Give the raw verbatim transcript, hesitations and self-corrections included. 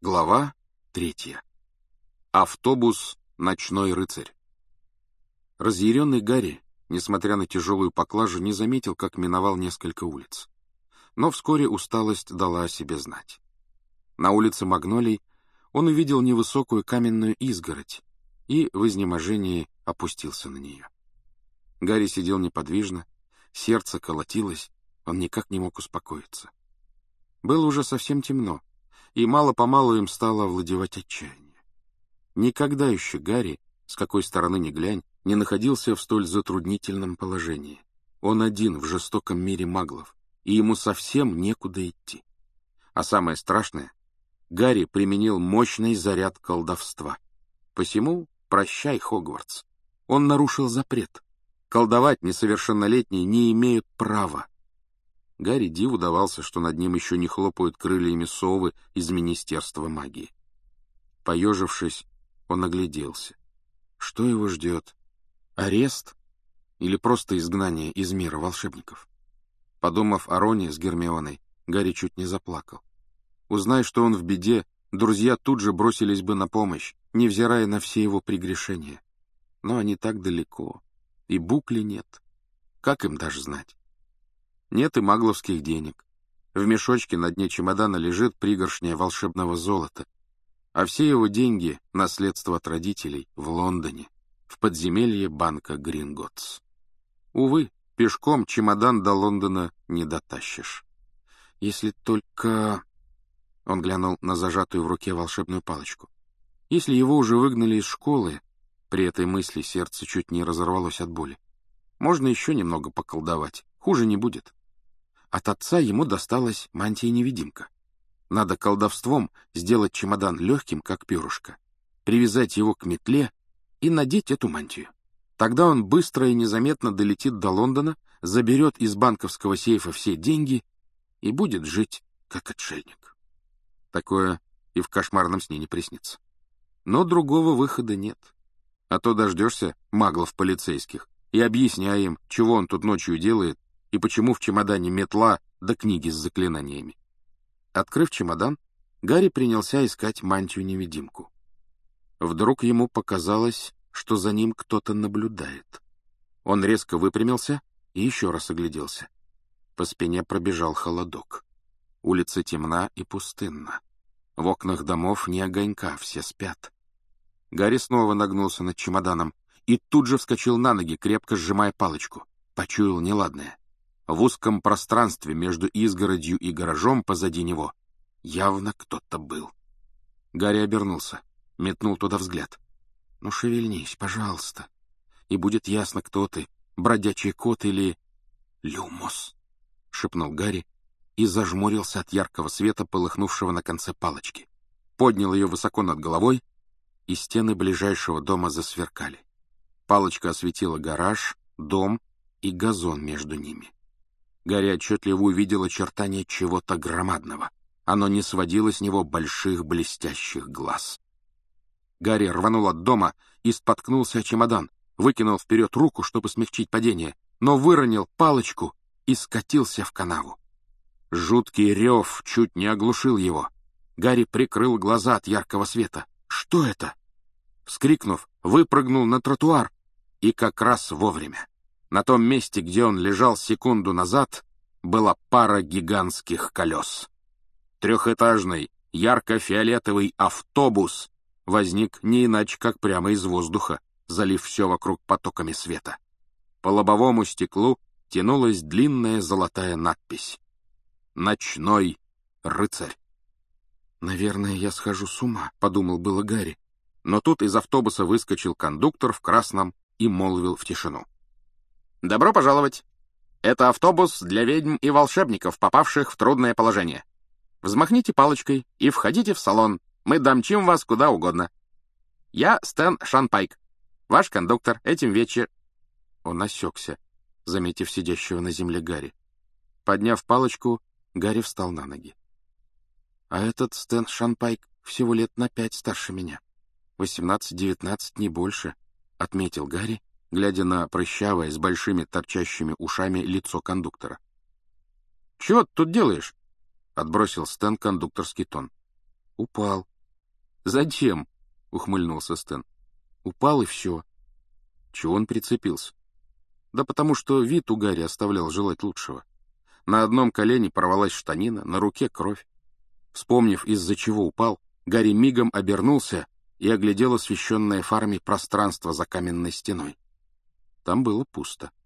Глава третья. Автобус «Ночной рыцарь». Разъяренный Гарри, несмотря на тяжелую поклажу, не заметил, как миновал несколько улиц. Но вскоре усталость дала о себе знать. На улице Магнолий он увидел невысокую каменную изгородь и в изнеможении опустился на нее. Гарри сидел неподвижно, сердце колотилось, он никак не мог успокоиться. Было уже совсем темно, и мало-помалу им стало овладевать отчаяние. Никогда еще Гарри, с какой стороны ни глянь, не находился в столь затруднительном положении. Он один в жестоком мире маглов, и ему совсем некуда идти. А самое страшное, Гарри применил мощный заряд колдовства. Посему прощай, Хогвартс. Он нарушил запрет. Колдовать несовершеннолетние не имеют права. Гарри диву давался, что над ним еще не хлопают крыльями совы из Министерства магии. Поежившись, он огляделся. Что его ждет? Арест? Или просто изгнание из мира волшебников? Подумав о Роне с Гермионой, Гарри чуть не заплакал. Узнай, что он в беде, друзья тут же бросились бы на помощь, невзирая на все его прегрешения. Но они так далеко, и букли нет. Как им даже знать? Нет и магловских денег. В мешочке на дне чемодана лежит пригоршня волшебного золота, а все его деньги — наследство от родителей в Лондоне, в подземелье банка Гринготтс. Увы, пешком чемодан до Лондона не дотащишь. Если только... Он глянул на зажатую в руке волшебную палочку. Если его уже выгнали из школы, при этой мысли сердце чуть не разорвалось от боли, можно еще немного поколдовать, хуже не будет. От отца ему досталась мантия-невидимка. Надо колдовством сделать чемодан легким, как перышко, привязать его к метле и надеть эту мантию. Тогда он быстро и незаметно долетит до Лондона, заберет из банковского сейфа все деньги и будет жить, как отшельник. Такое и в кошмарном сне не приснится. Но другого выхода нет. А то дождешься маглов полицейских и объясняй им, чего он тут ночью делает, и почему в чемодане метла да книги с заклинаниями. Открыв чемодан, Гарри принялся искать мантию-невидимку. Вдруг ему показалось, что за ним кто-то наблюдает. Он резко выпрямился и еще раз огляделся. По спине пробежал холодок. Улица темна и пустынна. В окнах домов ни огонька, все спят. Гарри снова нагнулся над чемоданом и тут же вскочил на ноги, крепко сжимая палочку. Почуял неладное. В узком пространстве между изгородью и гаражом позади него явно кто-то был. Гарри обернулся, метнул туда взгляд. «Ну, шевельнись, пожалуйста, и будет ясно, кто ты, бродячий кот или... Люмос!» — шепнул Гарри и зажмурился от яркого света, полыхнувшего на конце палочки. Поднял ее высоко над головой, и стены ближайшего дома засверкали. Палочка осветила гараж, дом и газон между ними. Гарри отчетливо увидел очертания чего-то громадного. Оно не сводило с него больших блестящих глаз. Гарри рванул от дома и споткнулся о чемодан, выкинул вперед руку, чтобы смягчить падение, но выронил палочку и скатился в канаву. Жуткий рев чуть не оглушил его. Гарри прикрыл глаза от яркого света. «Что это?» Вскрикнув, выпрыгнул на тротуар, и как раз вовремя. На том месте, где он лежал секунду назад, была пара гигантских колес. Трехэтажный, ярко-фиолетовый автобус возник не иначе, как прямо из воздуха, залив все вокруг потоками света. По лобовому стеклу тянулась длинная золотая надпись: «Ночной рыцарь». «Наверное, я схожу с ума», — подумал было Гарри. Но тут из автобуса выскочил кондуктор в красном и молвил в тишину: «Добро пожаловать! Это автобус для ведьм и волшебников, попавших в трудное положение. Взмахните палочкой и входите в салон, мы домчим вас куда угодно. Я Стэн Шанпайк, ваш кондуктор этим вечер...» Он осекся, заметив сидящего на земле Гарри. Подняв палочку, Гарри встал на ноги. «А этот Стэн Шанпайк всего лет на пять старше меня. Восемнадцать-девятнадцать, не больше», — отметил Гарри, глядя на прыщавое с большими торчащими ушами лицо кондуктора. «Чего ты тут делаешь?» — отбросил Стэн кондукторский тон. «Упал», «Зачем?» — ухмыльнулся Стэн. «Упал, и все». Чего он прицепился? Да потому что вид у Гарри оставлял желать лучшего. На одном колене порвалась штанина, на руке кровь. Вспомнив, из-за чего упал, Гарри мигом обернулся и оглядел освещенное фарами пространство за каменной стеной. Там было пусто.